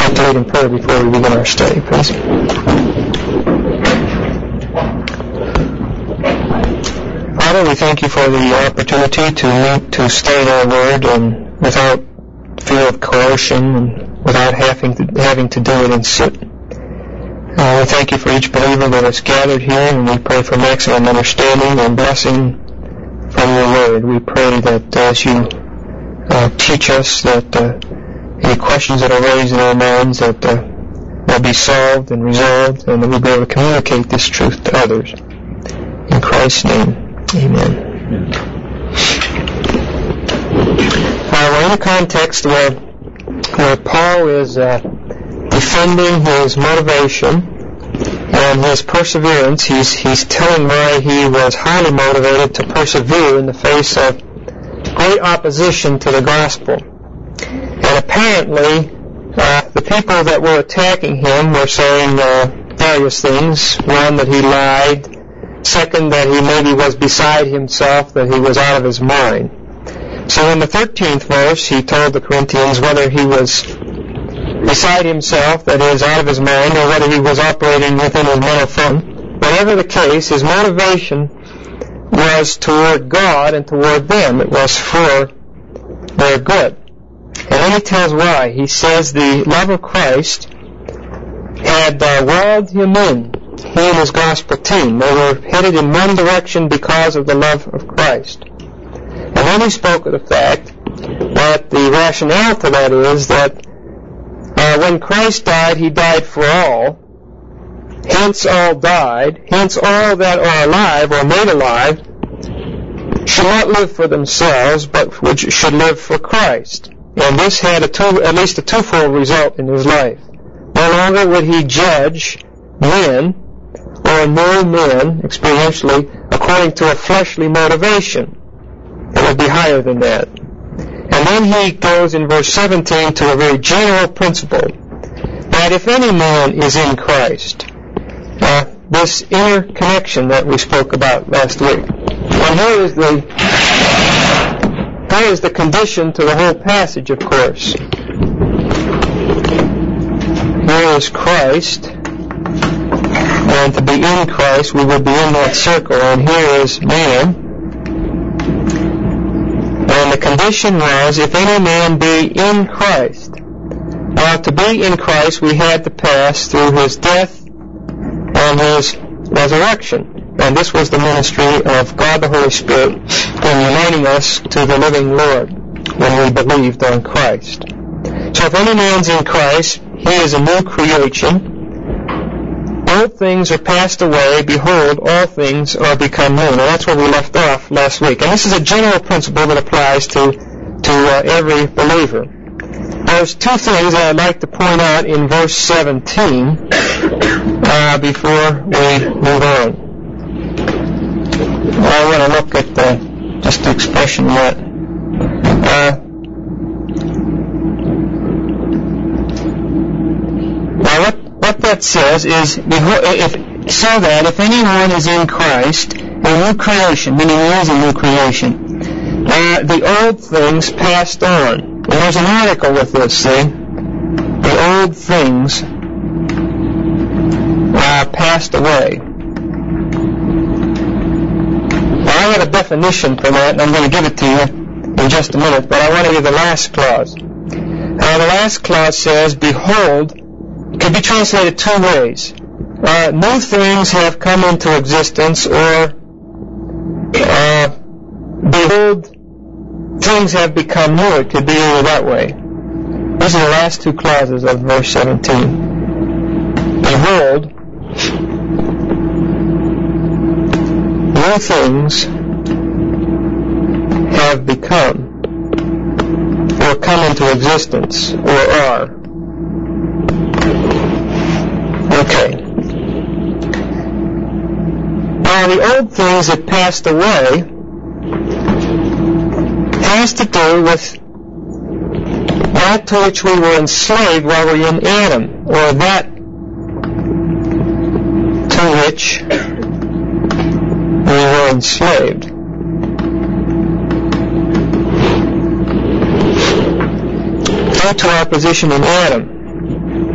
like to lead in prayer before we begin our study, please. Father, we thank you for the opportunity to study our Word and without fear of coercion and without having to do it in suit. We thank you for each believer that is gathered here, and we pray for maximum understanding and blessing from your Word. We pray that as you teach us, that any questions that are raised in our minds that will be solved and resolved, and that we'll be able to communicate this truth to others. In Christ's name. Amen. We're in a context where Paul is defending his motivation and his perseverance. He's telling why he was highly motivated to persevere in the face of great opposition to the gospel. And apparently, the people that were attacking him were saying various things. One, that he lied. Second, that he maybe was beside himself, that he was out of his mind. So in the 13th verse, he told the Corinthians whether he was beside himself, that is, out of his mind, or whether he was operating within his mental fund. Whatever the case, his motivation was toward God and toward them. It was for their good. And then he tells why. He says the love of Christ had walled him in. He and his gospel team, they were headed in one direction because of the love of Christ. And then he spoke of the fact that the rationale to that is that when Christ died, he died for all. Hence all died. Hence all that are alive or made alive should not live for themselves, but should live for Christ. And this had at least a twofold result in his life. No longer would he judge men or know men experientially according to a fleshly motivation. It would be higher than that. And then he goes in verse 17 to a very general principle, that if any man is in Christ, this inner connection that we spoke about last week. And here is the condition to the whole passage, of course. Here is Christ, and to be in Christ, we would be in that circle, and here is man. And the condition was, if any man be in Christ. Now, to be in Christ, we had to pass through his death and his resurrection. And this was the ministry of God the Holy Spirit in uniting us to the living Lord when we believed on Christ. So if any man's in Christ, he is a new creation. Old things are passed away. Behold, all things are become new. Now that's where we left off last week. And this is a general principle that applies to every believer. There's two things that I'd like to point out in verse 17 before we move on. I want to look at just the expression that what that says is, so that if anyone is in Christ, a new creation, meaning he is a new creation, the old things passed on. And there's an article with this, see? The old things passed away. Now, I have a definition for that, and I'm going to give it to you in just a minute, but I want to give the last clause. The last clause says, behold, it could be translated two ways. New things have come into existence, or behold, things have become new. It could be either that way. These are the last two clauses of verse 17. Behold, new things have become, or come into existence, or are. Okay. Now, the old things that passed away has to do with that to which we were enslaved while we were in Adam, or that to which we were enslaved. Due to our position in Adam.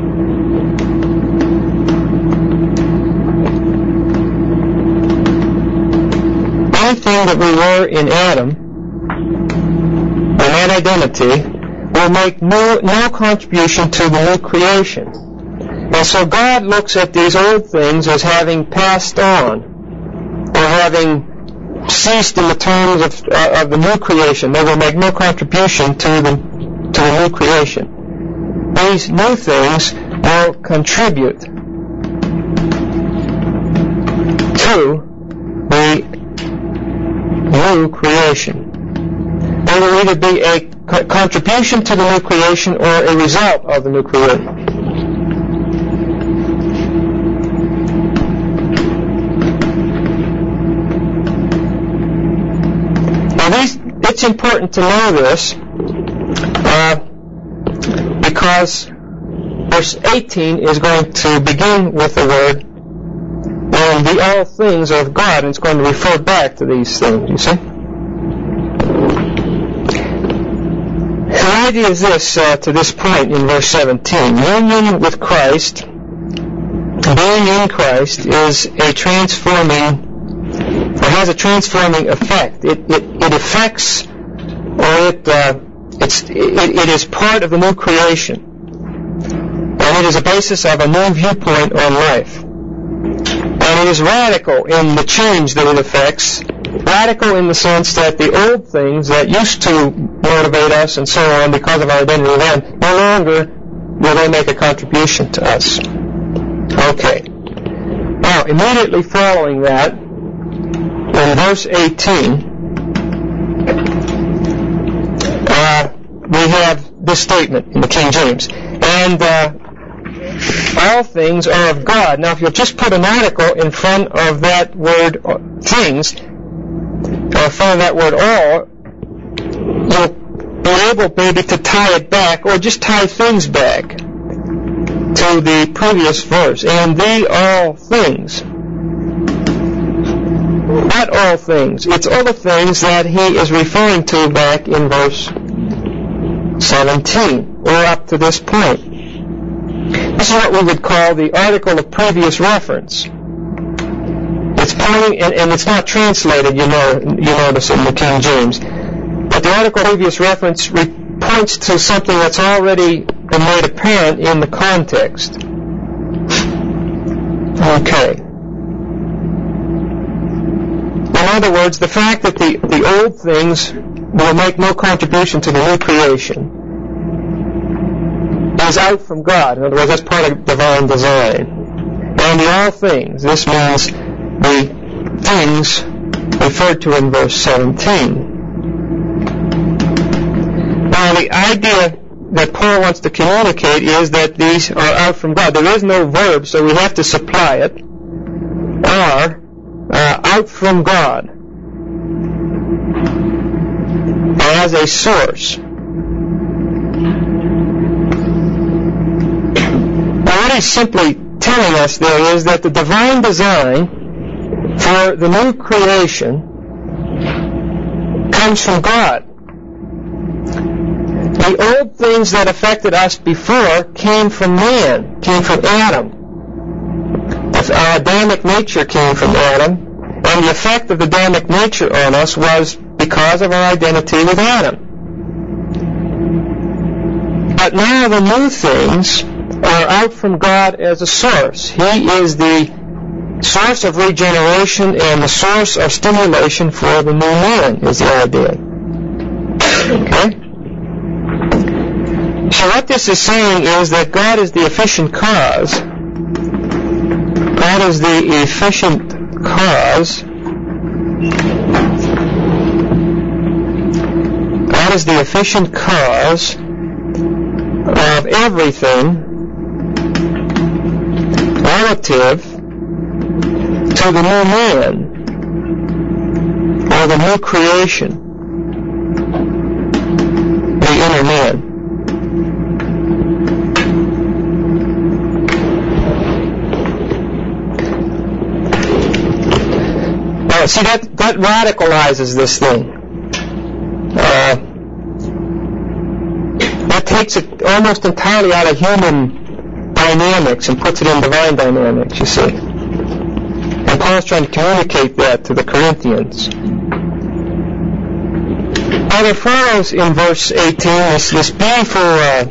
everything that we were in Adam, in that identity, will make no contribution to the new creation. And so God looks at these old things as having passed on, or having ceased in the terms of the new creation. They will make no contribution to the new creation. These new things will contribute to the new creation. They will either be a contribution to the new creation or a result of the new creation. It's important to know this because verse 18 is going to begin with the word and the all things of God, and it's going to refer back to these things, you see. The idea is this, to this point in verse 17. Union with Christ, being in Christ, is a transforming, or has a transforming effect. It affects, or it is part of the new creation, and it is a basis of a new viewpoint on life. And it is radical in the change that it affects, radical in the sense that the old things that used to motivate us and so on because of our identity then, no longer will they make a contribution to us. Okay. Now, immediately following that, in verse 18, we have this statement in the King James. And all things are of God. Now, if you'll just put an article in front of that word things, or in front of that word all, you'll be able maybe to tie it back, or just tie things back to the previous verse. And they all things. Not all things. It's all the things that he is referring to back in verse 17, or up to this point. This is what we would call the article of previous reference. It's pointing, and it's not translated, you notice in the King James. But the article of previous reference points to something that's already been made apparent in the context. Okay. In other words, the fact that the old things will make no contribution to the new creation is out from God. In other words, that's part of divine design. And the all things, this means the things referred to in verse 17. Now, the idea that Paul wants to communicate is that these are out from God. There is no verb, so we have to supply it. Are out from God as a source. Now, what he's simply telling us there is that the divine design for the new creation comes from God. The old things that affected us before came from man, came from Adam. Our Adamic nature came from Adam, and the effect of the Adamic nature on us was because of our identity with Adam. But now the new things are out from God as a source. He is the source of regeneration and the source of stimulation for the new man, is the idea. Okay? So what this is saying is that God is the efficient cause. God is the efficient cause. God is the efficient cause of everything relative to the new man, or the new creation, the inner man. See, that radicalizes this thing. That takes it almost entirely out of human dynamics and puts it in divine dynamics, you see. And Paul's trying to communicate that to the Corinthians. Now there follows in verse 18 this beautiful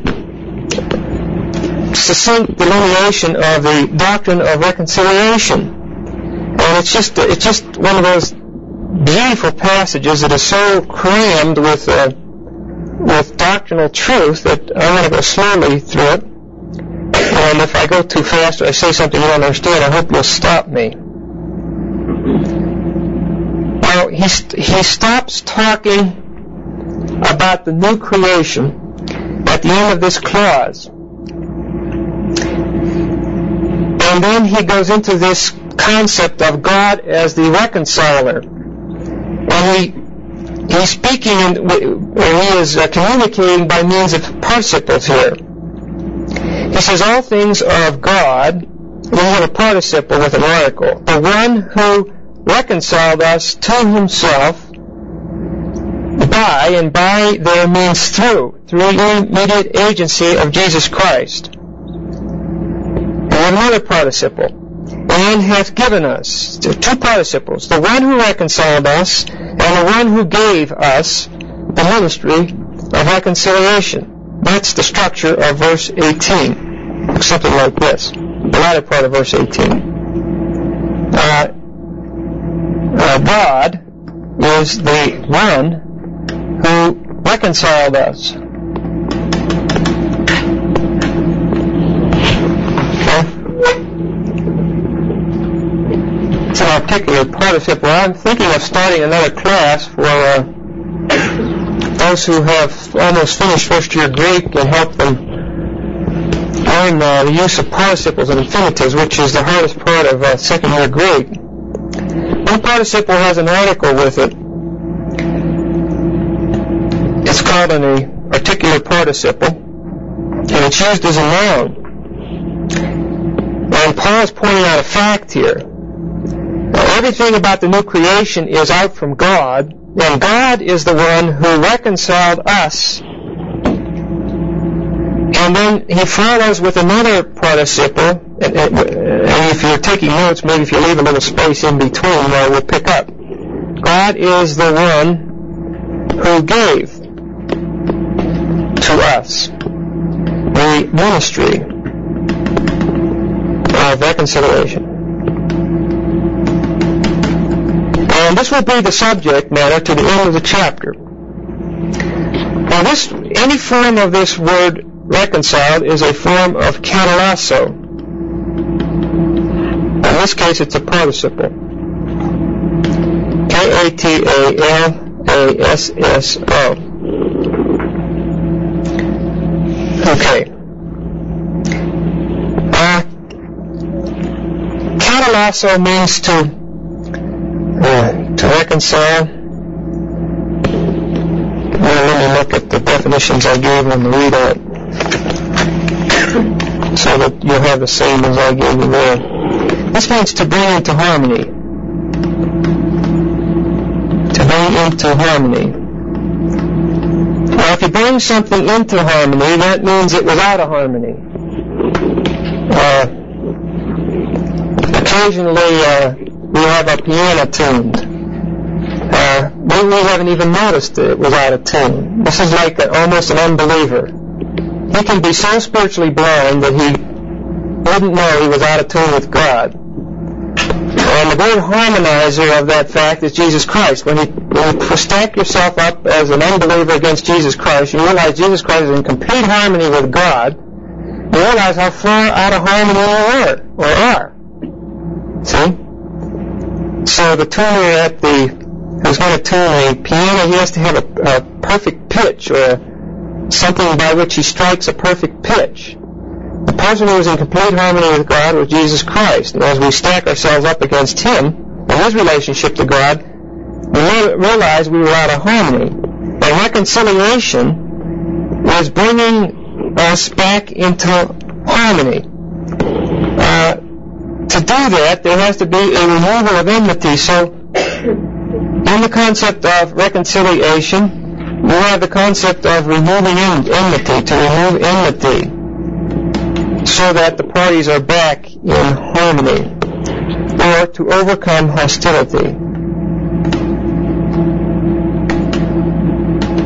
succinct delineation of the doctrine of reconciliation. And it's just one of those beautiful passages that is so crammed with doctrinal truth that I'm going to go slowly through it. And if I go too fast or I say something you don't understand, I hope you'll stop me. Now, he stops talking about the new creation at the end of this clause. And then he goes into this concept of God as the reconciler. And he's speaking, he is communicating by means of participles here. He says, all things are of God. We have a participle with an article. The one who reconciled us to himself by, and by there means through the immediate agency of Jesus Christ. And another participle. And hath given us, two participles, the one who reconciled us and the one who gave us the ministry of reconciliation. That's the structure of verse 18. Something like this. The latter part of verse 18. God is the one who reconciled us. It's an articulate participle. I'm thinking of starting another class for those who have almost finished first year Greek and help them learn the use of participles and infinitives, which is the hardest part of second year Greek. One participle has an article with it. It's called an articulate participle, and it's used as a noun. And Paul is pointing out a fact here. Everything about the new creation is out from God, and God is the one who reconciled us. And then he follows with another participle, and if you're taking notes, maybe if you leave a little space in between, we'll pick up. God is the one who gave to us the ministry of reconciliation. And this will be the subject matter to the end of the chapter. Now, any form of this word reconciled is a form of katalasso. In this case, it's a participle. K-A-T-A-L-A-S-S-O. Okay. Katalasso means to reconcile. Let me look at the definitions I gave on the readout so that you'll have the same as I gave you there. This means to bring into harmony. To bring into harmony. Now, if you bring something into harmony, that means it was out of harmony. Occasionally, we have a piano tuned. Maybe we haven't even noticed that it was out of tune. This is like almost an unbeliever. He can be so spiritually blind that he wouldn't know he was out of tune with God. And the great harmonizer of that fact is Jesus Christ. When you stack yourself up as an unbeliever against Jesus Christ, you realize Jesus Christ is in complete harmony with God. You realize how far out of harmony you are. See? So the tuner who's going to tune a piano, he has to have a perfect pitch, or something by which he strikes a perfect pitch. The person who was in complete harmony with God was Jesus Christ. And as we stack ourselves up against him, in his relationship to God, we realize we were out of harmony. And reconciliation is bringing us back into harmony. To do that, there has to be a removal of enmity. So, in the concept of reconciliation, we have the concept of removing enmity, to remove enmity, so that the parties are back in harmony, or to overcome hostility.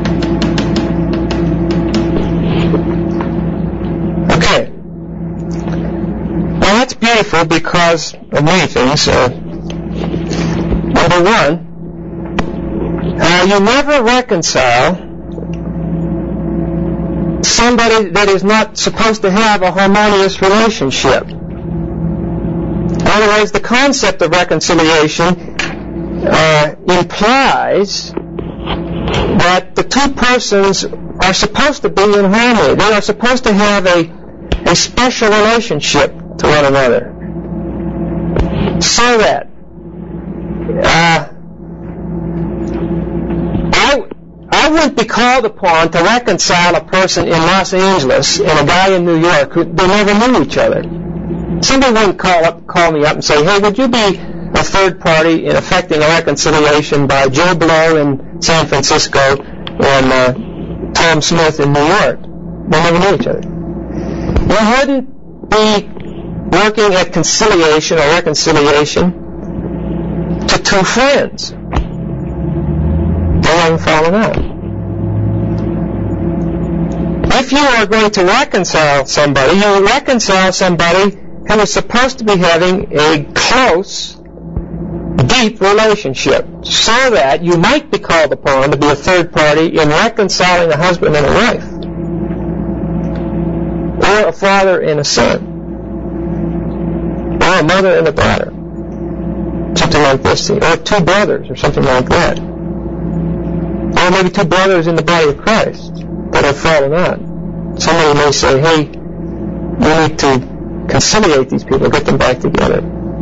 unfaithful because of many things. Number one, you never reconcile somebody that is not supposed to have a harmonious relationship. In other words, the concept of reconciliation implies that the two persons are supposed to be in harmony. They are supposed to have a special relationship to one another. So that I wouldn't be called upon to reconcile a person in Los Angeles and a guy in New York who they never knew each other. Somebody wouldn't call me up and say, hey, would you be a third party in effecting a reconciliation by Joe Blow in San Francisco and Tom Smith in New York? They never knew each other. We wouldn't be working at conciliation or reconciliation to two friends. They haven't fallen out. If you are going to reconcile somebody, you reconcile somebody who is supposed to be having a close, deep relationship, so that you might be called upon to be a third party in reconciling a husband and a wife, or a father and a son, or a mother and a daughter, something like this, or two brothers, or something like that, or maybe two brothers in the body of Christ that have fallen out. Somebody may say, hey, we need to conciliate these people, get them back together.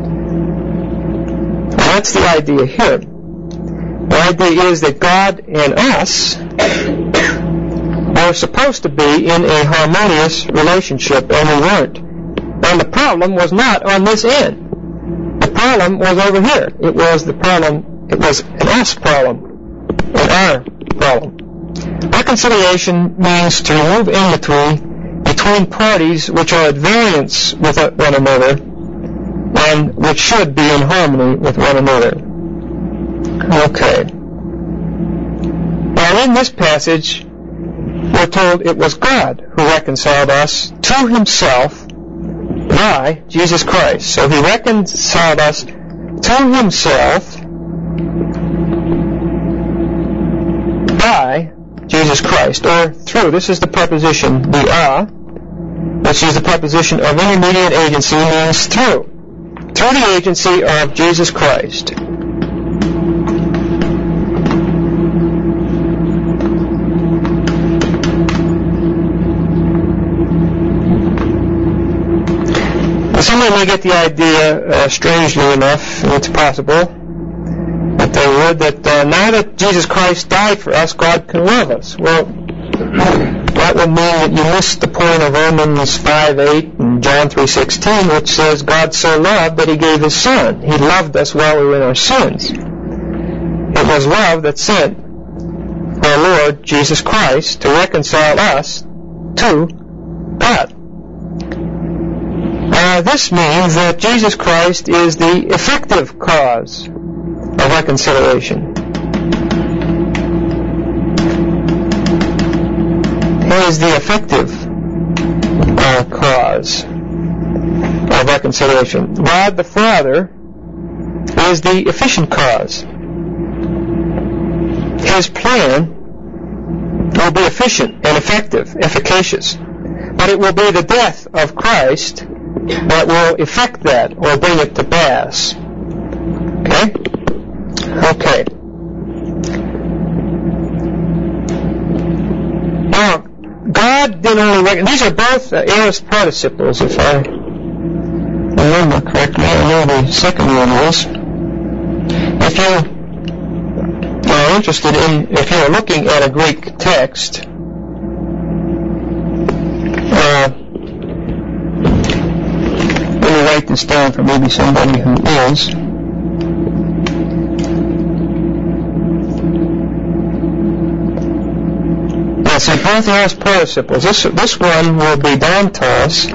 That's the idea here. The idea is that God and us are supposed to be in a harmonious relationship, and we weren't. And the problem was not on this end. The problem was over here. It was an us problem, an our problem. Reconciliation means to remove enmity between parties which are at variance with one another and which should be in harmony with one another. Okay. Now in this passage, we're told it was God who reconciled us to himself by Jesus Christ. So he reconciled us to himself by Jesus Christ, or through. This is the preposition, the which is the preposition of intermediate agency, means through. Through the agency of Jesus Christ. Somebody may get the idea, strangely enough, and it's possible, that they would, that now that Jesus Christ died for us, God can love us. Well, that would mean that you missed the point of Romans 5:8 and John 3:16, which says, God so loved that he gave his Son. He loved us while we were in our sins. It was love that sent our Lord Jesus Christ to reconcile us to God. This means that Jesus Christ is the effective cause of reconciliation. He is the effective cause of reconciliation. God the Father is the efficient cause. His plan will be efficient and effective, efficacious. But it will be the death of Christ that will effect that or bring it to pass. Okay? Okay. Now, God didn't only recognize. These are both aorist participles, if I remember correctly. I know the second one is. If you are interested in, if you are looking at a Greek text, let me write this down for maybe somebody who is. So both aorist participles. This one will be Dantos,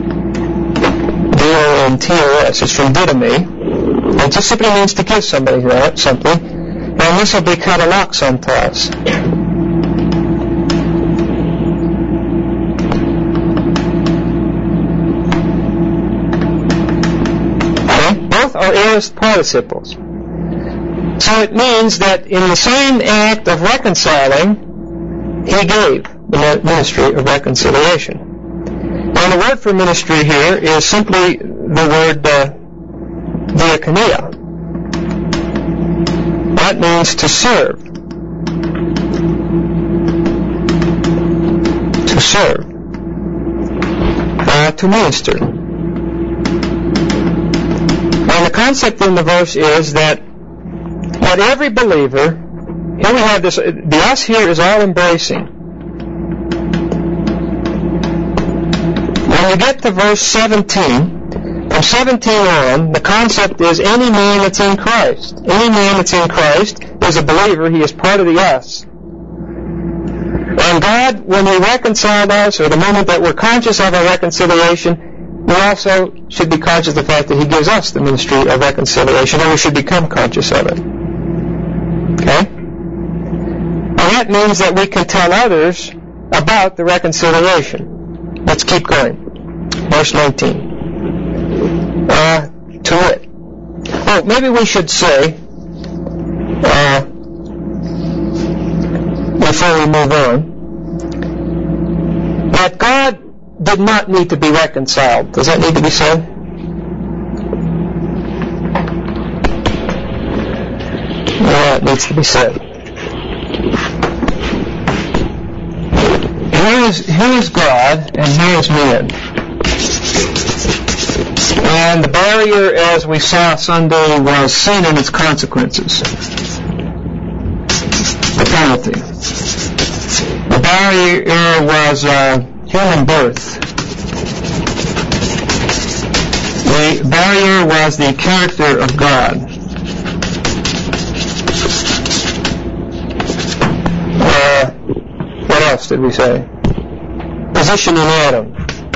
D-O-N-T-O-S. It's from didomi. It just simply means to give somebody something. And this will be katalaxantos. both are aorist participles. So it means that in the same act of reconciling, he gave the ministry of reconciliation. And the word for ministry here is simply the word diakonia. That means to serve. To serve. To minister. And the concept in the verse is that every believer, here we have this, the us here is all embracing. When you get to verse 17, from 17 on, the concept is any man that's in Christ. Any man that's in Christ is a believer. He is part of the us. And God, when He reconciled us, or the moment that we're conscious of our reconciliation, we also should be conscious of the fact that He gives us the ministry of reconciliation, and we should become conscious of it. Okay? And that means that we can tell others about the reconciliation. Let's keep going. Verse 19. To it. Oh, maybe we should say, before we move on, that God did not need to be reconciled. Does that need to be said? Yeah, it needs to be said. Here is God, and here is man. And the barrier, as we saw Sunday, was sin and its consequences. The penalty. The barrier was human birth. The barrier was the character of God. What else did we say? Position in Adam.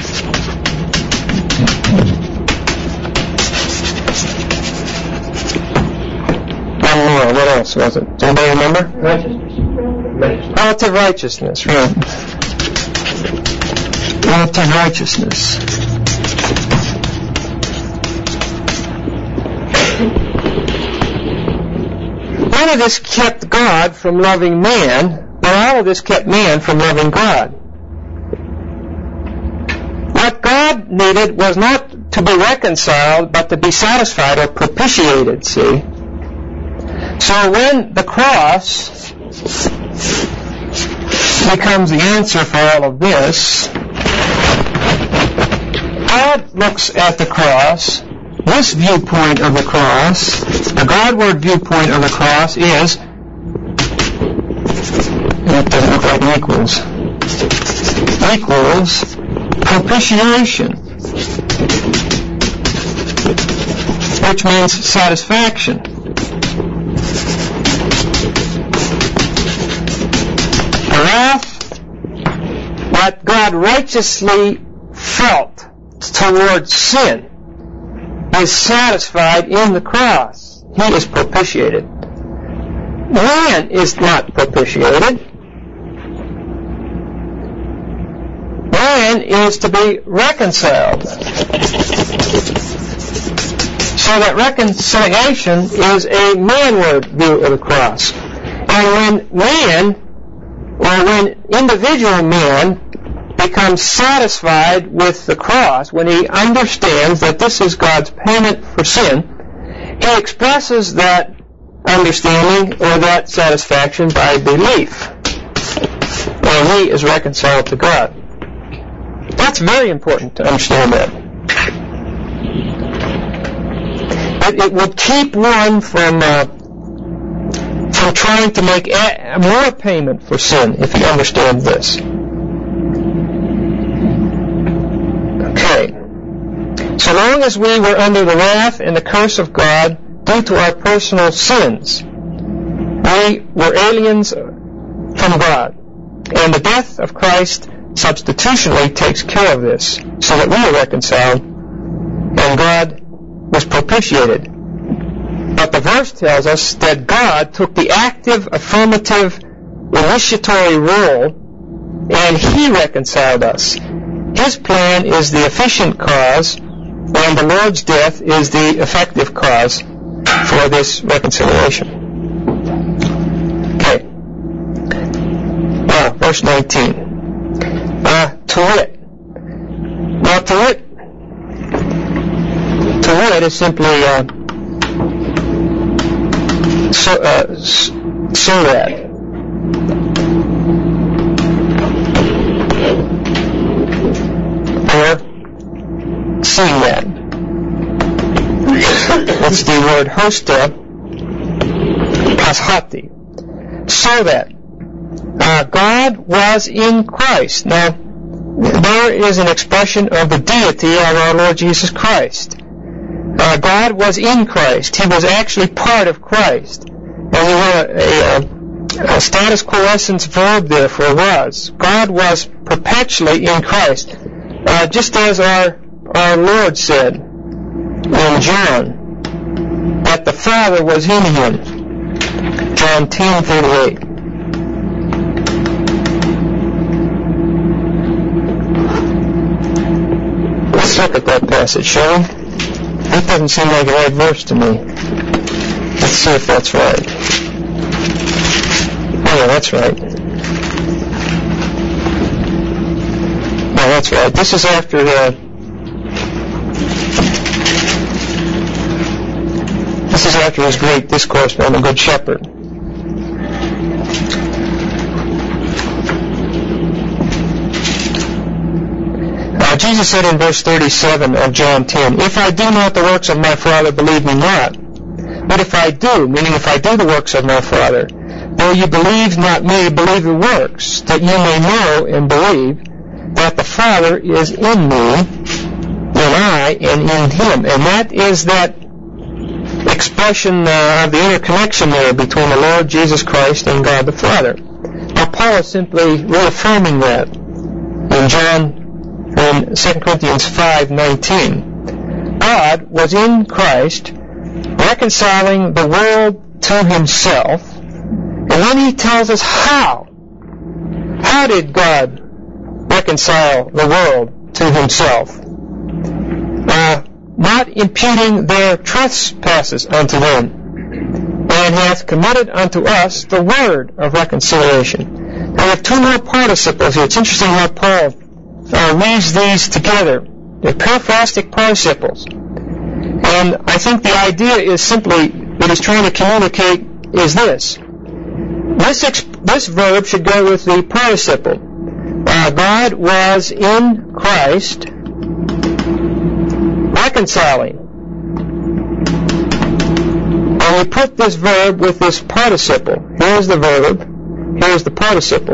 One more. What else was it? Does anybody remember? Righteousness. Relative righteousness, right. Relative righteousness. None of this kept God from loving man, but all of this kept man from loving God. What God needed was not to be reconciled, but to be satisfied or propitiated, see? So when the cross becomes the answer for all of this, God looks at the cross. This viewpoint of the cross, the Godward viewpoint of the cross is, it doesn't look like equals propitiation, which means satisfaction. Wrath, what God righteously felt towards sin, is satisfied in the cross. He is propitiated. Man is not propitiated. Man is to be reconciled. So that reconciliation is a manward view of the cross. And when individual man becomes satisfied with the cross, when he understands that this is God's payment for sin, he expresses that understanding or that satisfaction by belief. And he is reconciled to God. That's very important to understand that. It would keep one from trying to make more payment for sin, if you understand this. Okay. So long as we were under the wrath and the curse of God due to our personal sins, we were aliens from God. And the death of Christ substitutionally takes care of this, so that we are reconciled and God was propitiated. But the verse tells us that God took the active, affirmative, initiatory role and He reconciled us. His plan is the efficient cause, and the Lord's death is the effective cause for this reconciliation. Okay. Verse 19. To wit. Now, to wit is simply so that. Or seeing that. That's the word hosta plus hati. So that. God was in Christ. Now, there is an expression of the deity of our Lord Jesus Christ. God was in Christ. He was actually part of Christ. And we have a status quiescence verb there for was. God was perpetually in Christ. Just as our Lord said in John, that the Father was in him. John 10:38. Let's look at that passage, shall we? That doesn't seem like a right verse to me. Let's see if that's right. Oh, yeah, that's right. No, that's right. This is after his great discourse on the Good Shepherd. Jesus said in verse 37 of John 10, "If I do not the works of my Father, believe me not. But if I do," meaning if I do the works of my Father, "though you believe not me, believe the works, that you may know and believe that the Father is in me, and I am in him." And that is that expression of the interconnection there between the Lord Jesus Christ and God the Father. Now Paul is simply reaffirming that in 2 Corinthians 5:19. God was in Christ, reconciling the world to himself. And then he tells us how. How did God reconcile the world to himself? Not imputing their trespasses unto them, and hath committed unto us the word of reconciliation. Now we have two more participles here. It's interesting how Paul weaves these together. They're periphrastic participles. And I think the idea is simply, what he's trying to communicate is this. This verb should go with the participle. God was in Christ, reconciling. And we put this verb with this participle. Here's the verb, here's the participle.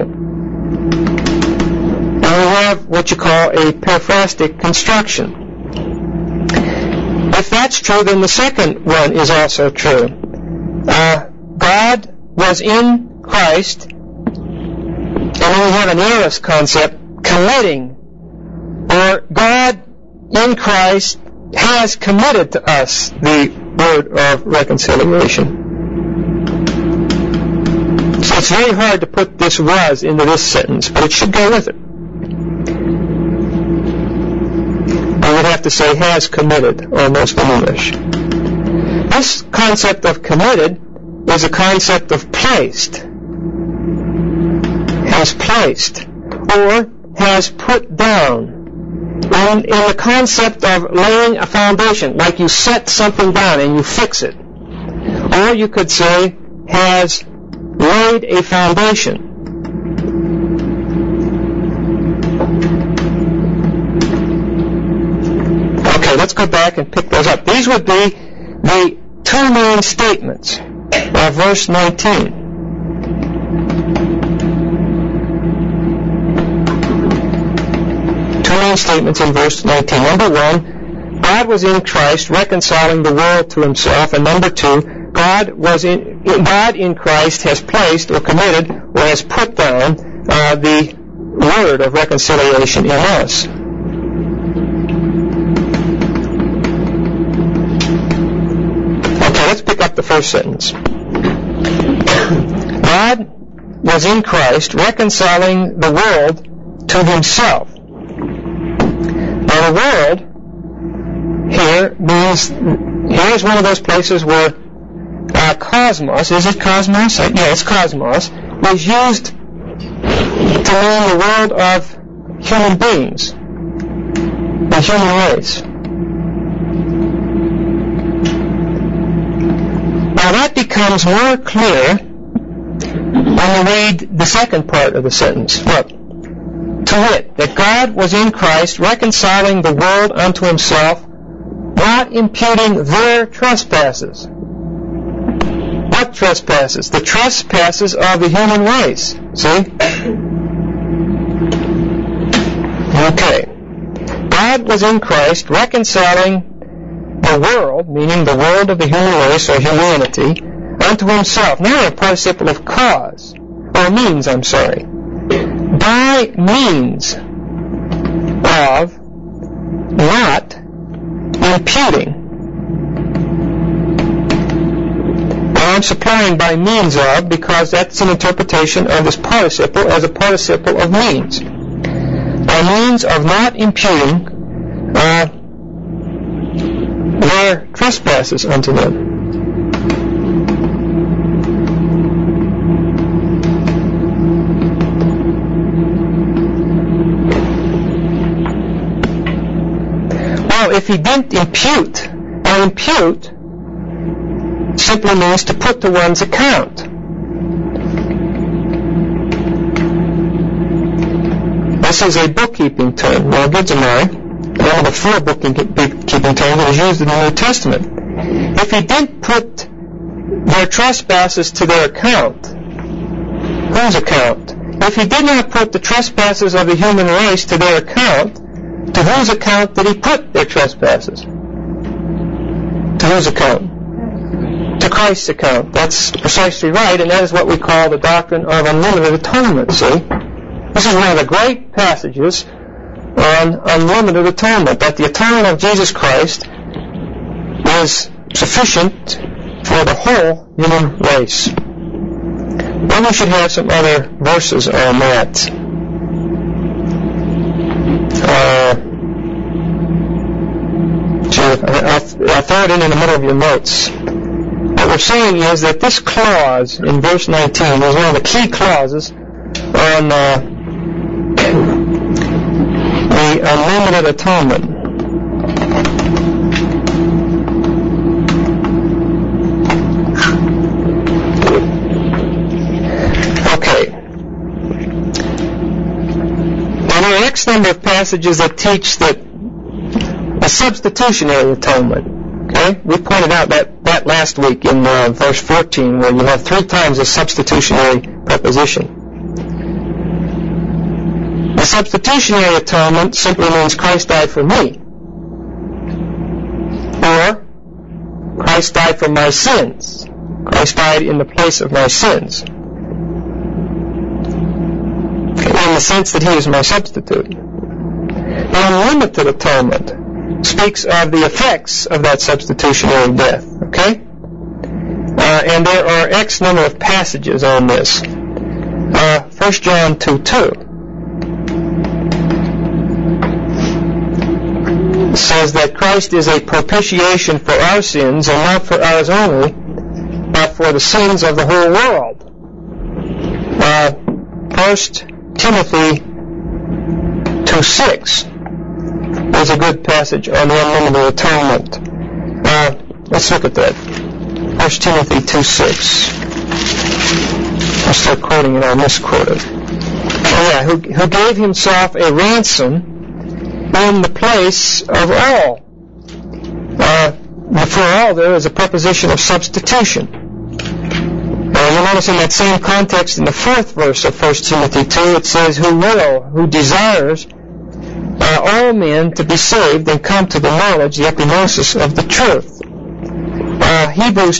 And we have what you call a periphrastic construction. If that's true, then the second one is also true. God was in Christ, and then we have an aorist concept, committing, or God in Christ has committed to us the word of reconciliation. So it's very hard to put this was into this sentence, but it should go with it. I would have to say has committed, almost in English. This concept of committed is a concept of placed. Has placed, or has put down. And in the concept of laying a foundation, like you set something down and you fix it. Or you could say, has laid a foundation. Okay, let's go back and pick those up. These would be the two main statements of verse 19. Statements in verse 19. Number one, God was in Christ, reconciling the world to himself. And number two, God in Christ has placed or committed or has put down the word of reconciliation in us. Okay, let's pick up the first sentence. God was in Christ, reconciling the world to himself. Now the world here's one of those places where cosmos, is it cosmos? Yeah, it's cosmos, was used to mean the world of human beings, the human race. Now that becomes more clear when you read the second part of the sentence. Look, to wit, that God was in Christ reconciling the world unto himself, not imputing their trespasses. What trespasses? The trespasses of the human race. See? Okay. God was in Christ reconciling the world, meaning the world of the human race or humanity, unto himself. Now a participle of cause, or means, I'm sorry. By means of not imputing. Now I'm supplying by means of because that's an interpretation of this participle as a participle of means. By means of not imputing their trespasses unto them. Well, if he didn't impute, now impute simply means to put to one's account. This is a bookkeeping term. Now, good to know. One of the four bookkeeping terms that is used in the New Testament. If he didn't put their trespasses to their account, whose account? If he did not put the trespasses of the human race to their account, to whose account did he put their trespasses? To whose account? To Christ's account. That's precisely right, and that is what we call the doctrine of unlimited atonement, see? This is one of the great passages on unlimited atonement, that the atonement of Jesus Christ is sufficient for the whole human race. Then we should have some other verses on that. I'll throw it in the middle of your notes. What we're saying is that this clause in verse 19 is one of the key clauses on the unlimited atonement. Okay. Now there are X number of passages that teach that a substitutionary atonement. Okay? We pointed out that last week in verse 14 where you have 3 times a substitutionary preposition. The substitutionary atonement simply means Christ died for me. Or Christ died for my sins. Christ died in the place of my sins. In the sense that he is my substitute. The unlimited atonement speaks of the effects of that substitutionary death. Okay? And there are X number of passages on this. 1 John 2:2 says that Christ is a propitiation for our sins, and not for ours only, but for the sins of the whole world. 1 Timothy 2:6 is a good passage on the unlimited atonement. Let's look at that. 1 Timothy 2:6. I'll start quoting it, I'll misquote it. Who gave himself a ransom in the place of all. For all there is a preposition of substitution. You'll notice in that same context in the 4th verse of 1 Timothy 2 it says, who desires all men to be saved and come to the knowledge, the epignosis of the truth. Hebrews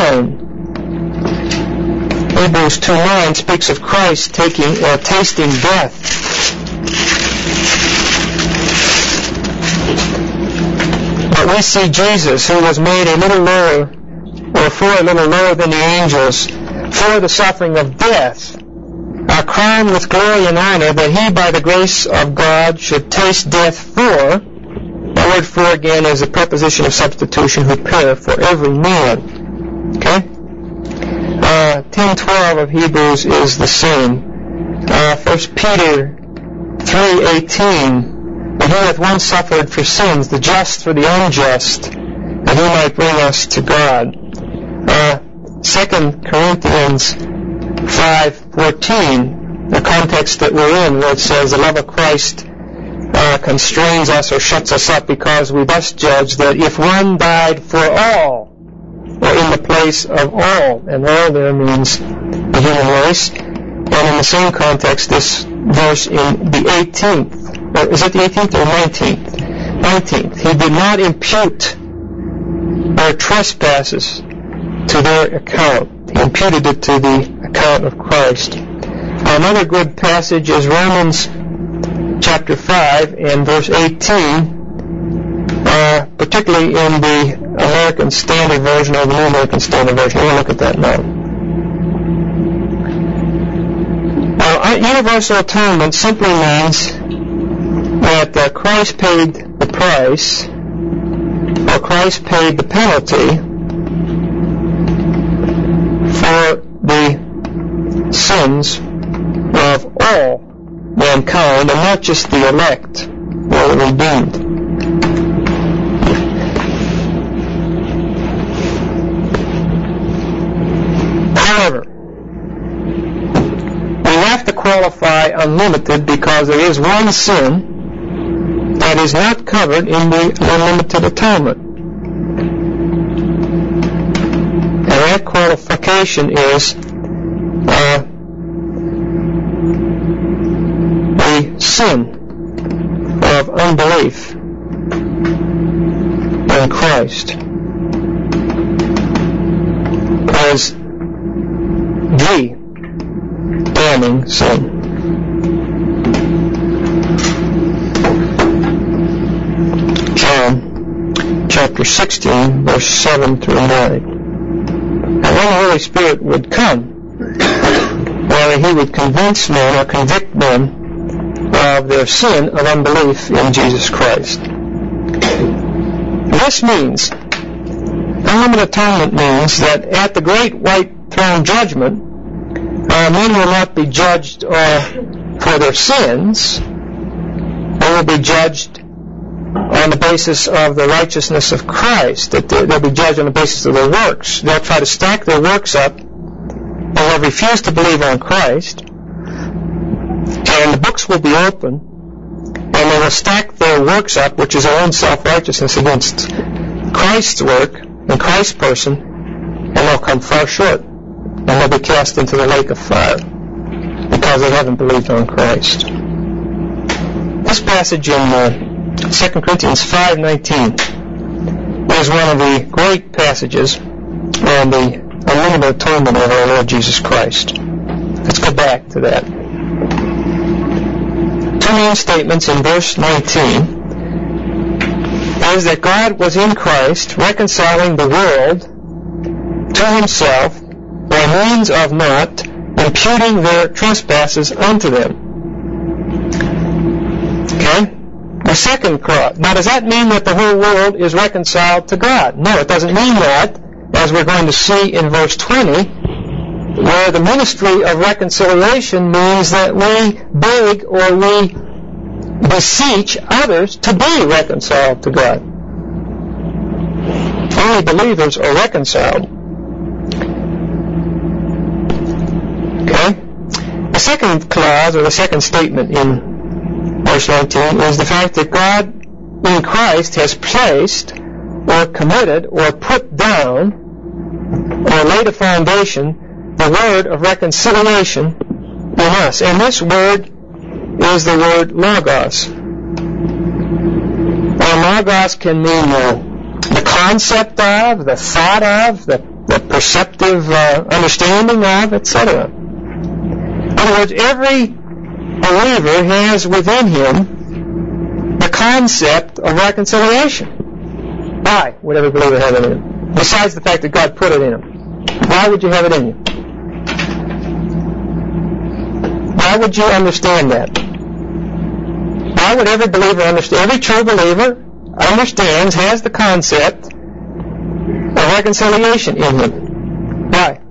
2:9 speaks of Christ tasting death. But we see Jesus, who was made a little lower, or for a little lower than the angels, for the suffering of death, crowned with glory and honor, that he by the grace of God should taste death for. Now where word for again is the preposition of substitution, huper, for every man. Okay? 10:12 of Hebrews is the same. 1 Peter 3:18, but he hath once suffered for sins, the just for the unjust, that he might bring us to God. 2 Corinthians 5:14, the context that we're in, where it says the love of Christ constrains us or shuts us up, because we thus judge that if one died for all, or in the place of all, and all there means the human race. And in the same context, this verse in the 18th, or is it the 18th or 19th? 19th. He did not impute their trespasses to their account. He imputed it to the account of Christ. Another good passage is Romans chapter 5 and verse 18, particularly in the American Standard Version or the New American Standard Version. We'll look at that now. Now, universal atonement simply means that Christ paid the price, or Christ paid the penalty for the sins of all mankind, and not just the elect or the redeemed. However, we have to qualify unlimited because there is one sin that is not covered in the unlimited atonement. And that qualification is the sin of unbelief in Christ as the damning sin. John chapter 16, verse 7 through 9. And when the Holy Spirit would come, whether he would convince men or convict men of their sin of unbelief in Jesus Christ. This means, unlimited atonement means that at the great white throne judgment, men will not be judged for their sins. They will be judged on the basis of the righteousness of Christ. That they'll be judged on the basis of their works. They'll try to stack their works up. They will refuse to believe on Christ. And the books will be open, and they will stack their works up, which is their own self-righteousness, against Christ's work and Christ's person, and they'll come far short. And they'll be cast into the lake of fire because they haven't believed on Christ. This passage in 2 Corinthians 5:19 is one of the great passages on the unlimited atonement of our Lord Jesus Christ. Let's go back to that. Two main statements in verse 19 is that God was in Christ reconciling the world to himself by means of not imputing their trespasses unto them. Okay? The second clause. Now, does that mean that the whole world is reconciled to God? No, it doesn't mean that, as we're going to see in verse 20, where the ministry of reconciliation means that we beg or we beseech others to be reconciled to God. Only believers are reconciled. Okay? The second clause, or the second statement in verse 19, is the fact that God in Christ has placed or committed or put down or laid a foundation the word of reconciliation in us. And this word is the word logos. And logos can mean the concept of, the thought of, the perceptive understanding of, etc. In other words, every believer has within him the concept of reconciliation. Why would every believer have it in him? Besides the fact that God put it in him. Why would you have it in you? Why would you understand that? Why would every believer understand? Every true believer understands, has the concept of reconciliation in him. Why?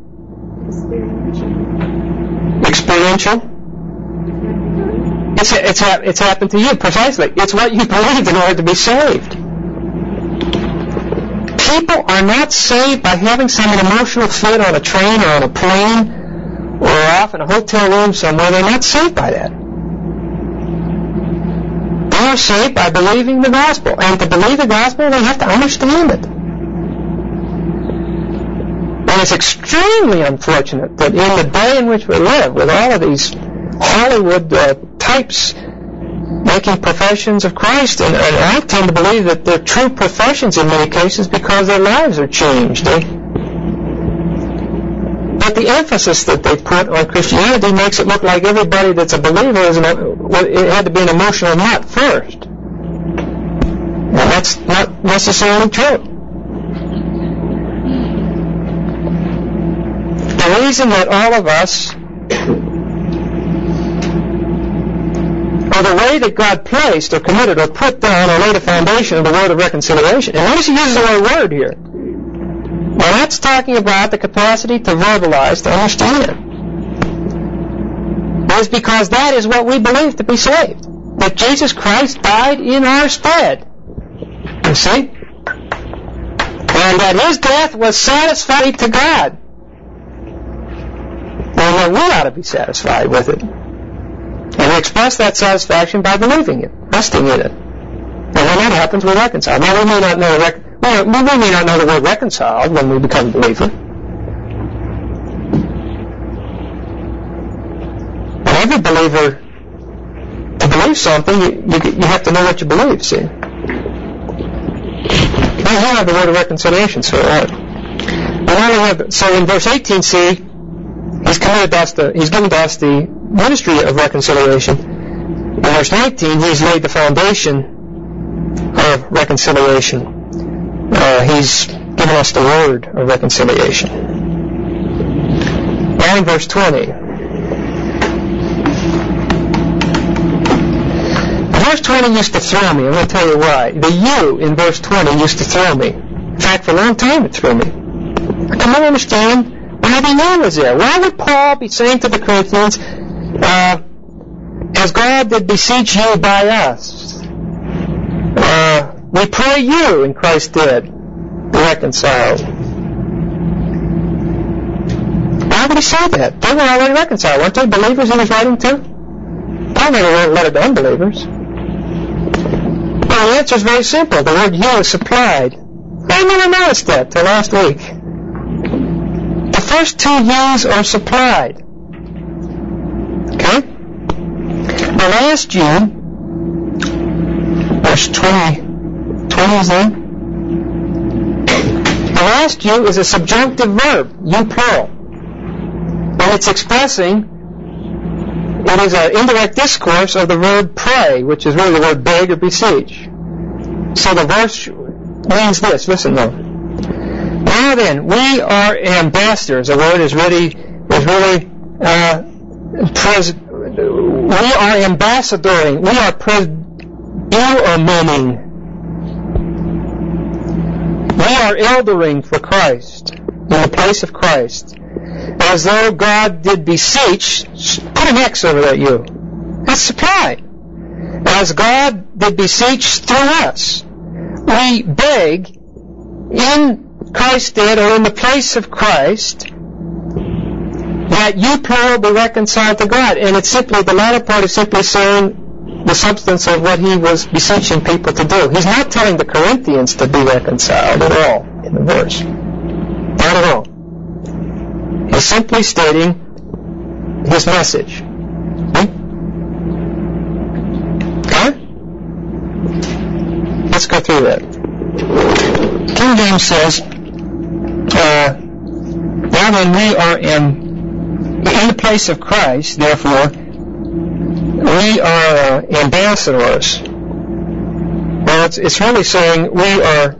Experiential? It's happened to you, precisely. It's what you believed in order to be saved. People are not saved by having some emotional fit on a train or on a plane or off in a hotel room somewhere. They're not saved by that. They are saved by believing the gospel. And to believe the gospel, they have to understand it. And it's extremely unfortunate that in the day in which we live, with all of these Hollywood types making professions of Christ, and I tend to believe that they're true professions in many cases because their lives are changed. But the emphasis that they put on Christianity makes it look like everybody that's a believer it had to be an emotional nut first. And that's not necessarily true. The reason that all of us, or the way that God placed or committed or put down or laid a foundation of the word of reconciliation, and notice he uses the word here. Well, that's talking about the capacity to verbalize, to understand. It's because that is what we believe to be saved. That Jesus Christ died in our stead. You see? And that his death was satisfactory to God. And that we ought to be satisfied with it. And we express that satisfaction by believing it, resting in it. And when that happens, we're reconciled. Now, we may not know the word reconciled when we become a believer. And every believer, to believe something, you have to know what you believe, see. We have the word of reconciliation, so in verse 18, see, he's given to us the ministry of reconciliation. In verse 19, he's laid the foundation of reconciliation. He's given us the word of reconciliation. Now in verse 20. Verse 20 used to throw me. I'm going to tell you why. The you in verse 20 used to throw me. In fact, for a long time it threw me. I cannot understand why the you was there. Why would Paul be saying to the Corinthians, as God did beseech you by us, we pray you in Christ's stead, be reconciled. Why would he say that? They were already reconciled. Weren't they believers he was writing to? Paul never wrote a letter to unbelievers. Well, the answer is very simple. The word you is supplied. I never noticed that till last week. The first two yous are supplied. Okay? The last you, verse 20 is there? The last you is a subjunctive verb, you plural. And it's expressing, it is an indirect discourse of the verb pray, which is really the word beg or beseech. So the verse means this, listen though. Now then, we are ambassadors. The word is really we are ambassadoring. We are presbyoming. We are eldering for Christ, in the place of Christ. As though God did beseech, put an X over that you. That's supply. As God did beseech through us. We beg in Christ's stead, or in the place of Christ, that you plural be reconciled to God. And it's simply, the latter part is simply saying the substance of what he was beseeching people to do. He's not telling the Corinthians to be reconciled at all in the verse. Not at all. He's simply stating his message. Okay? Let's go through that. King James says, now then we are in the place of Christ, therefore, we are ambassadors. Well, it's really saying we are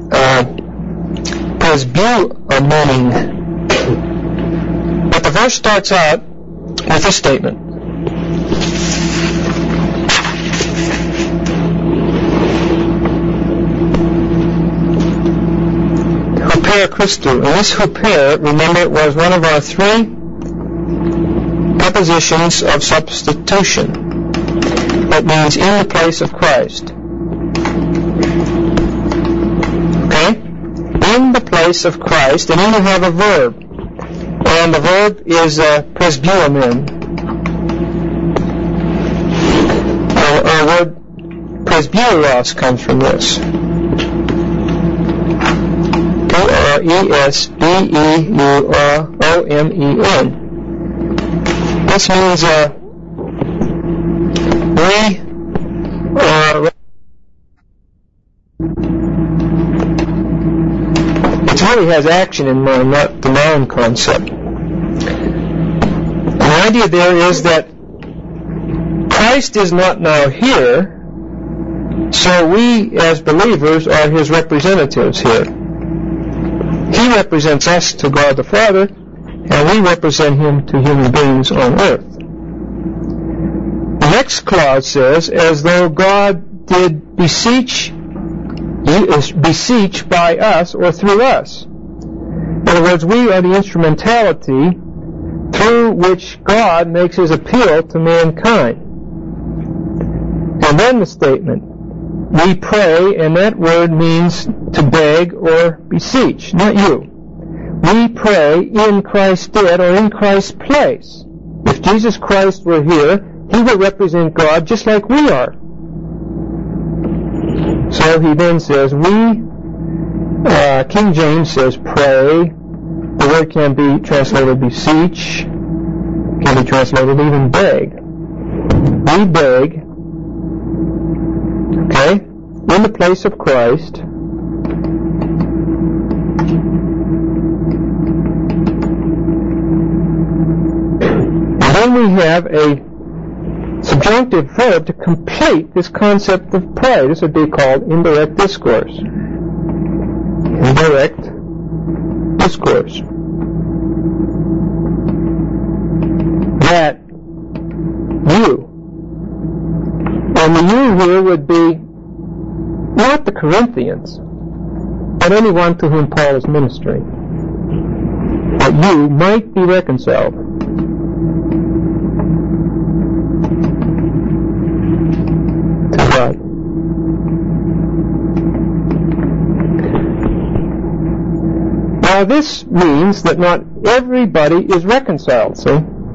presbyoming. But the verse starts out with this statement. Christou. And this huper, remember, was one of our three prepositions of substitution. That means in the place of Christ. Okay? In the place of Christ, and then you have a verb. And the verb is presbyumen. Our word presbyteros comes from this. presbeuromen. This means it really has action in mind, not the noun concept. The idea there is that Christ is not now here, so we as believers are His representatives here. He represents us to God the Father, and we represent Him to human beings on earth. The next clause says, as though God did beseech by us or through us. In other words, we are the instrumentality through which God makes His appeal to mankind. And then the statement, we pray, and that word means to beg or beseech, not you. We pray in Christ's stead or in Christ's place. If Jesus Christ were here, He would represent God just like we are. So he then says, King James says pray. The word can be translated beseech, can be translated even beg. We beg, okay, in the place of Christ. And then we have a subjunctive verb to complete this concept of pray. This would be called indirect discourse. Indirect discourse. That you. And the you here would be not the Corinthians, but anyone to whom Paul is ministering. That you might be reconciled. Now this means that not everybody is reconciled, see?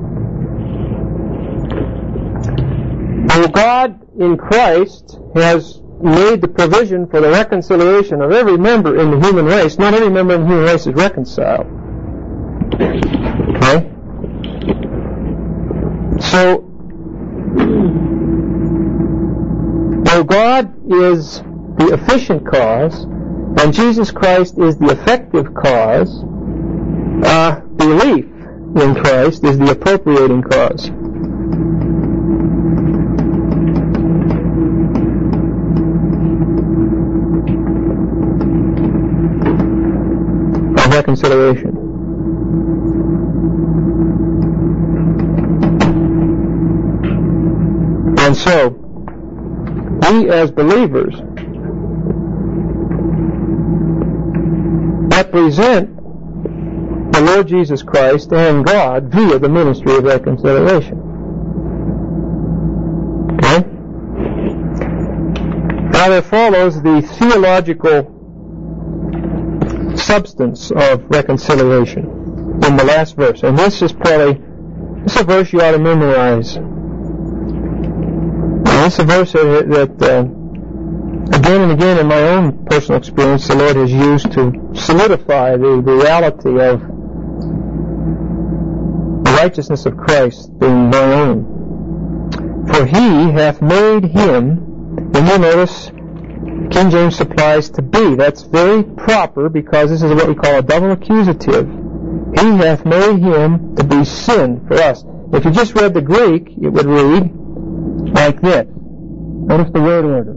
And God in Christ has made the provision for the reconciliation of every member in the human race. Not every member in the human race is reconciled. Okay? So, though God is the efficient cause, and Jesus Christ is the effective cause, belief in Christ is the appropriating cause. Of reconciliation. And so, we as believers represent the Lord Jesus Christ and God via the ministry of reconciliation. Okay? Now there follows the theological substance of reconciliation in the last verse. And this is a verse you ought to memorize. And this is a verse that again and again in my own personal experience, the Lord has used to solidify the reality of the righteousness of Christ being my own. For He hath made Him, and you notice King James supplies to be. That's very proper because this is what we call a double accusative. He hath made Him to be sin for us. If you just read the Greek, it would read like this. Notice the word order.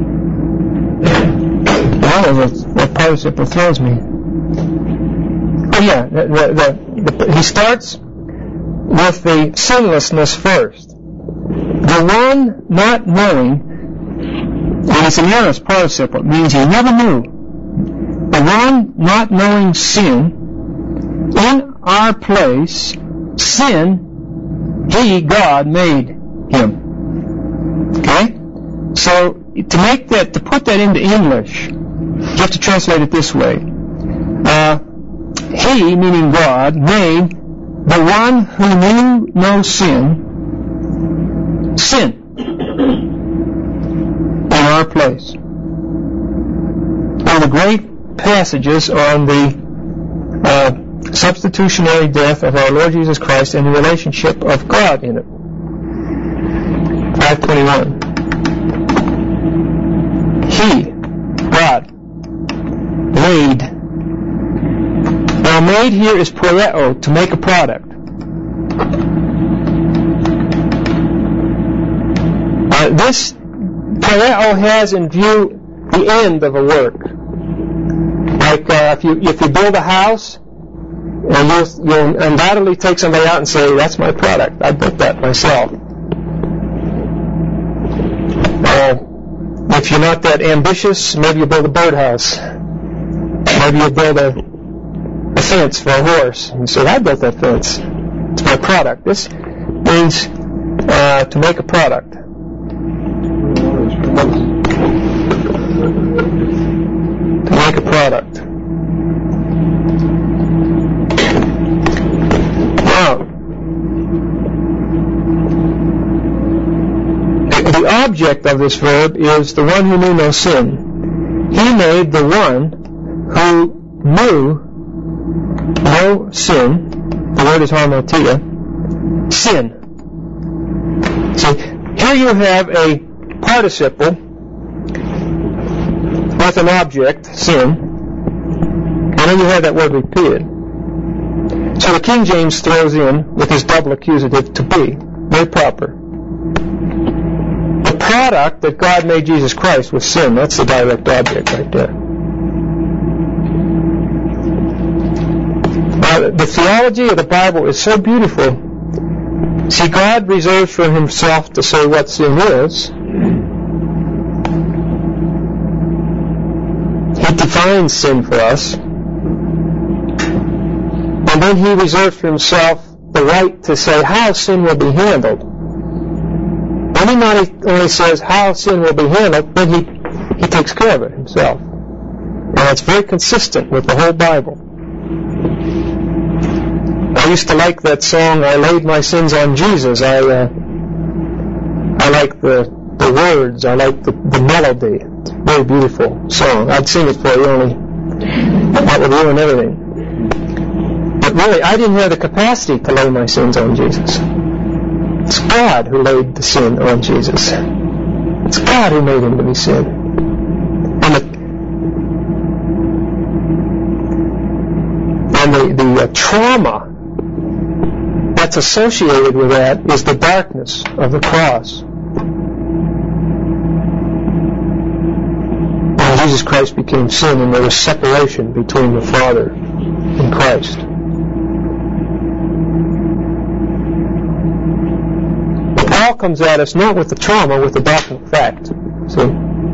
That participle throws me. he starts with the sinlessness first. The one not knowing, and it's an aorist participle, it means he never knew. The one not knowing sin, in our place, sin, he, God, made him. Okay? So, to put that into English, you have to translate it this way. He, meaning God, made the one who knew no sin, sin in our place. One of the great passages on the substitutionary death of our Lord Jesus Christ and the relationship of God in it. 5:21. He, God, made. Now, made here is poreo, to make a product. This poreo has in view the end of a work. Like if you build a house, and you'll undoubtedly take somebody out and say, "That's my product. I built that myself." If you're not that ambitious, maybe you build a birdhouse. Maybe you build a fence for a horse. And say, "I built that fence. It's my product." This means to make a product. To make a product. Now, the object of this verb is the one who knew no sin. He made the one who knew no sin, the word is harmatia, sin. See, here you have a participle with an object, sin, and then you have that word repeated. So the King James throws in, with his double accusative, to be. Very proper. The product that God made Jesus Christ was sin. That's the direct object right there. The theology of the Bible is so beautiful. See, God reserves for himself to say what sin is. He defines sin for us. And then he reserves for himself the right to say how sin will be handled. And he not only says how sin will be handled, but he takes care of it himself. And that's very consistent with the whole Bible. I used to like that song, "I Laid My Sins on Jesus." I like the words. I like the melody. It's a very beautiful song. I'd sing it for you, only that would ruin everything. But really, I didn't have the capacity to lay my sins on Jesus. It's God who laid the sin on Jesus. It's God who made him to be sin. And the trauma that's associated with that is the darkness of the cross. And Jesus Christ became sin, and there was separation between the Father and Christ. But Paul comes at us not with the trauma, with the doctrinal fact. See?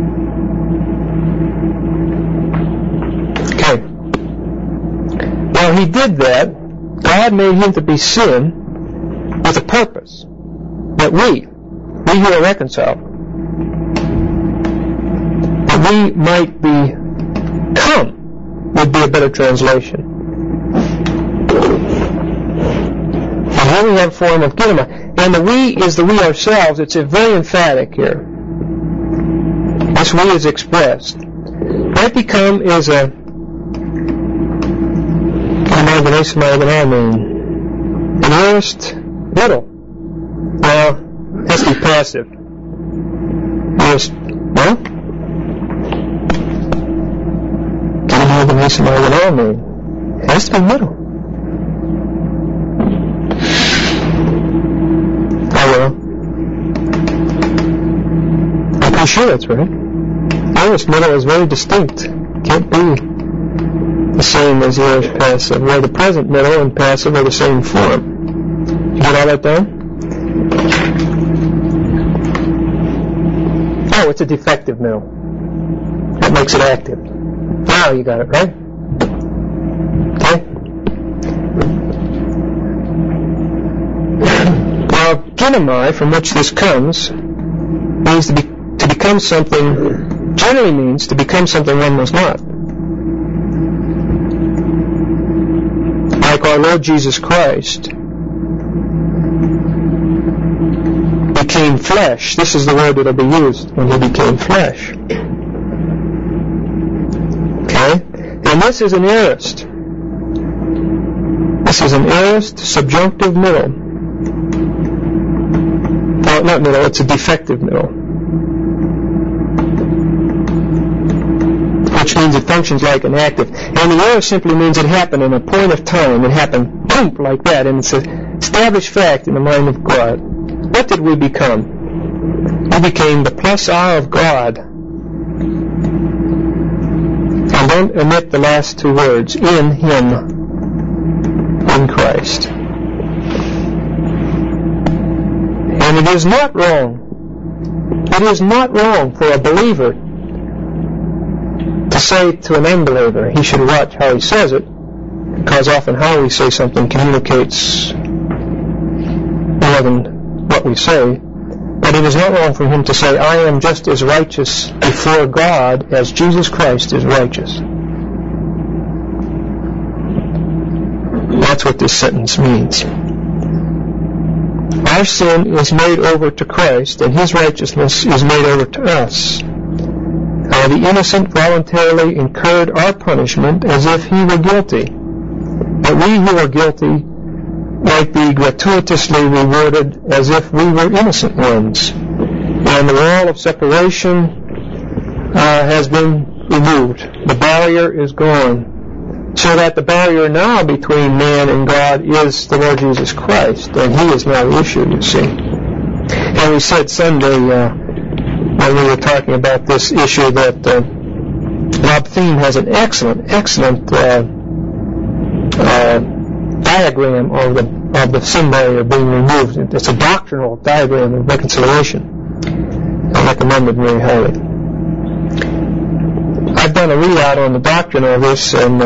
Okay. Well, he did that. God made him to be sin with a purpose, that we who are reconciled, that we might become, would be a better translation. And here we have a form of kinema. And the we is the we ourselves. It's very emphatic here. This we is expressed. That become is a an aorist middle. Now, it has to be passive. Aorist, well? It has to be middle. Oh, well. I'm pretty sure that's right. Aorist middle is very distinct. Can't be the same as the aorist passive, where the present middle and passive are the same form. You get all that down? Oh, it's a defective middle. That makes it active. Now you got it, right? Okay? Now, ginomai, from which this comes, means to become something, generally means to become something one was not. Like our Lord Jesus Christ became flesh. This is the word that will be used when he became flesh. Okay? And this is an aorist. This is an aorist subjunctive middle. No, not middle, it's a defective middle. Which means it functions like an active. And the aorist simply means it happened in a point of time. It happened, boom, like that. And it's an established fact in the mind of God. What did we become? We became the plus R of God. And don't omit the last two words, in Him, in Christ. And it is not wrong for a believer to say to an unbeliever, he should watch how he says it, because often how we say something communicates more than what we say. But it is not wrong for him to say, I am just as righteous before God as Jesus Christ is righteous. That's what this sentence means. Our sin is made over to Christ, and His righteousness is made over to us. The innocent voluntarily incurred our punishment as if he were guilty. But we who are guilty might be gratuitously rewarded as if we were innocent ones. And the wall of separation has been removed. The barrier is gone. So that the barrier now between man and God is the Lord Jesus Christ. And He is now the issue, you see. And we said Sunday, when we were talking about this issue, that Rob Thiem has an excellent diagram of the sin barrier being removed. It's a doctrinal diagram of reconciliation. I recommend it very highly. I've done a readout on the doctrine of this, and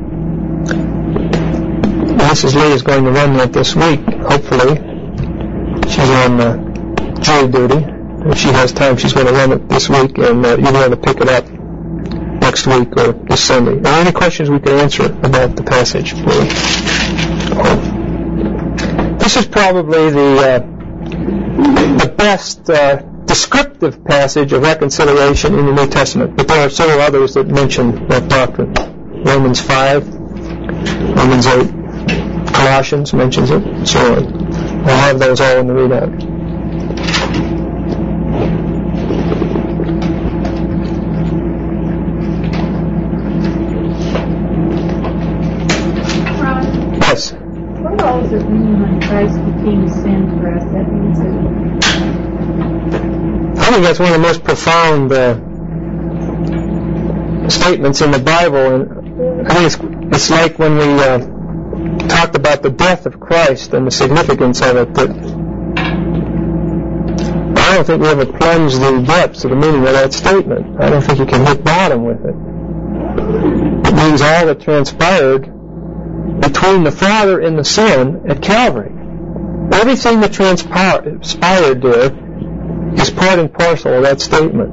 Mrs. Lee is going to run that this week, hopefully. She's on jury duty. If she has time, she's going to run it this week, and you're going to pick it up next week or this Sunday. Are there any questions we could answer about the passage? This is probably the best descriptive passage of reconciliation in the New Testament, but there are several others that mention that doctrine. Romans 5, Romans 8, Colossians mentions it, and so on. We'll have those all in the readout. What all does it mean when Christ became sin for us? That means that... I think that's one of the most profound statements in the Bible. And I think it's like when we talked about the death of Christ and the significance of it, that I don't think we ever plunged the depths of the meaning of that statement. I don't think you can hit bottom with it. It means all that transpired between the Father and the Son at Calvary. Everything that transpired there is part and parcel of that statement.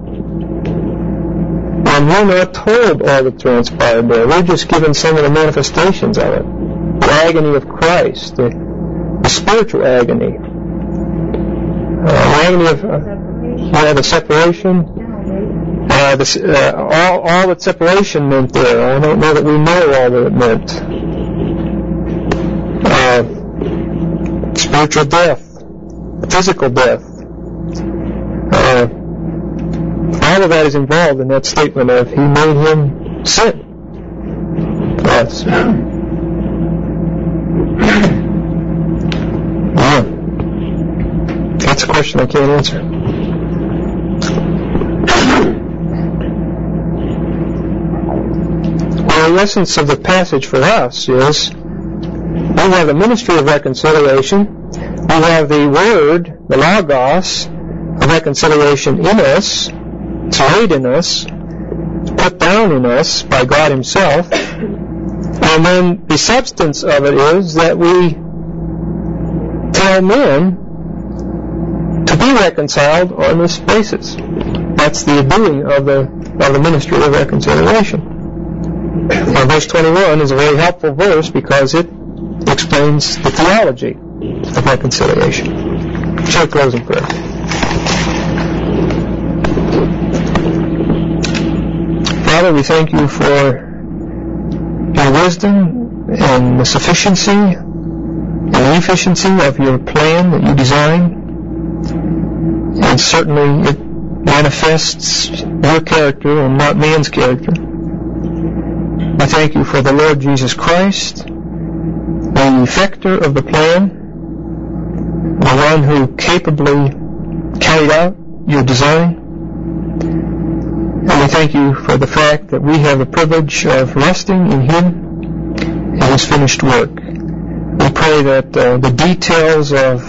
And we're not told all that transpired there. We're just given some of the manifestations of it. The agony of Christ, the spiritual agony. The agony of the separation. All that separation meant there. I don't know that we know all that it meant. Spiritual death, physical death. All of that is involved in that statement of He made Him sin. Yes. That's a question I can't answer. Well, essence of the passage for us is we have the ministry of reconciliation, we have the Word, the Logos, of reconciliation in us, it's laid in us, it's put down in us by God Himself, and then the substance of it is that we tell men to be reconciled on this basis. That's the doing of the ministry of reconciliation. Now, verse 21 is a very helpful verse because it explains the theology of reconciliation. Shall we close in prayer? Father, we thank you for your wisdom and the sufficiency and the efficiency of your plan that you designed. And certainly it manifests your character and not man's character. I thank you for the Lord Jesus Christ, the effector of the plan, the one who capably carried out your design. And we thank you for the fact that we have the privilege of resting in Him and His finished work. We pray that the details of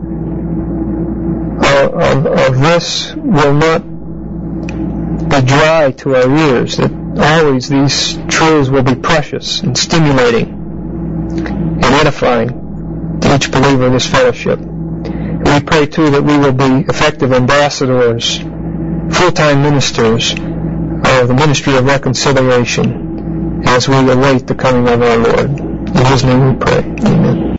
this will not be dry to our ears, that always these truths will be precious and stimulating and edifying to each believer in this fellowship. And we pray too that we will be effective ambassadors, full-time ministers of the ministry of reconciliation as we await the coming of our Lord. In His name we pray. Amen.